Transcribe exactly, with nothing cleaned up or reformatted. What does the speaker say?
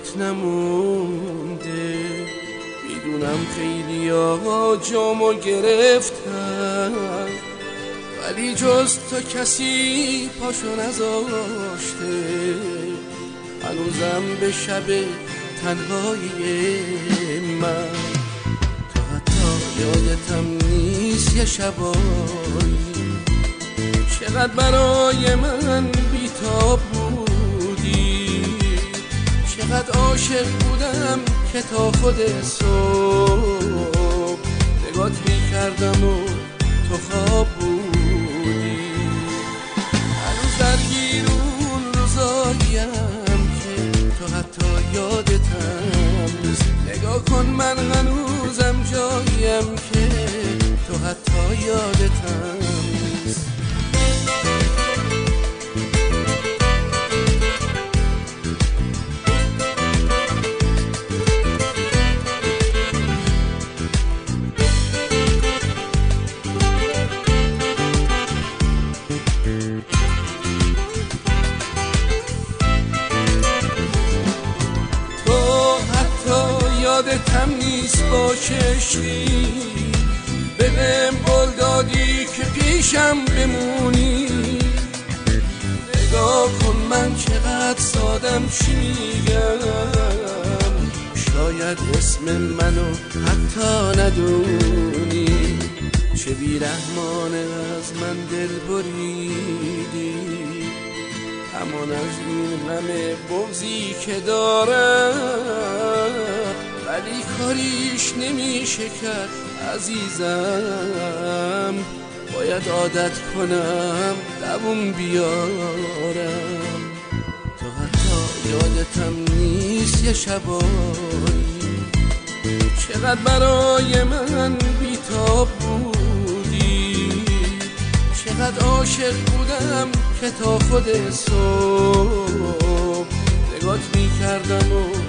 یادت نمونده. میدونم خیلی ها جامو گرفتن، ولی جز تو کسی پاشو نذاشته. هنوزم به شب تنهایی من تو حتی یادتم نیست. یه شبایی چقدر برای من بی‌تاب بودی، چقدر عاشق بودم که تا خود صبح نگات میکردم و تو خواب بودی. هنوز درگیر اون روزاییم که تو حتی یادتم نیست. نگاه کن من هنوزم جاییم که تو حتی یادتم نیست. یادتم نیست با چشمی بهم قول دادی که پیشم بمونی. نگاه کن من چقدر سادم چی میگم، شاید اسم منو حتی ندونی. چه بیرحمانه از من دل بریدی، همان از این غم بغضی که دارم، ولی کاریش نمیشه کرد عزیزم. باید عادت کنم دووم بیارم. تو حتی یادتم نیست. یه شبایی چقدر برای من بی‌تاب بودی، چقدر عاشق بودم که تا خود صبح نگات میکردم و